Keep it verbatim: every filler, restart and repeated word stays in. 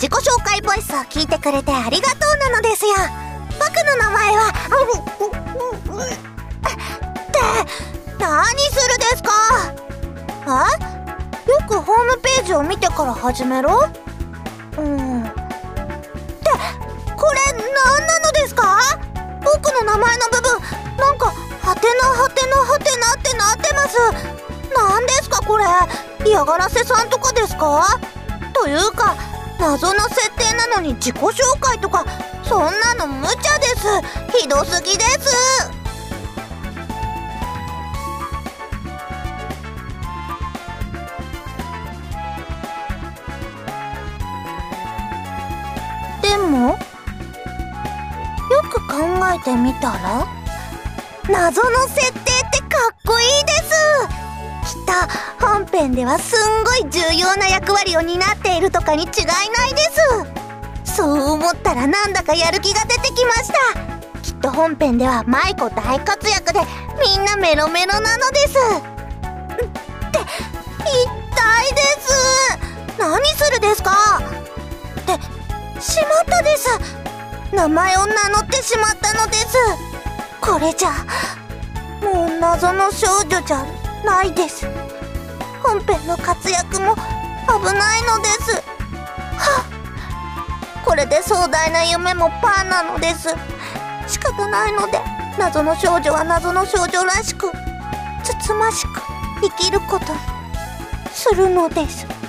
自己紹介ボイスを聞いてくれてありがとうなのですよ。僕の名前はって何するですか？え？よくホームページを見てから始めろ。うんってこれ何なのですか？僕の名前の部分なんかはてなはてなはてなってなってます。何ですかこれ？嫌がらせさんとかですか？というか謎の設定なのに自己紹介とかそんなの無茶です。ひどすぎです。でもよく考えてみたら謎の設定ってかっこいいです。きっと本編ではすんごい重要な役割を担っているとかに違いないです。そう思ったらなんだかやる気が出てきました。きっと本編では舞子大活躍でみんなメロメロなのです。って痛いです。何するですか？ってしまったです。名前を名乗ってしまったのです。これじゃもう謎の少女じゃないです。本編の活躍も危ないのです。はっ、これで壮大な夢もパーなのです。仕方ないので謎の少女は謎の少女らしくつつましく生きることにするのです。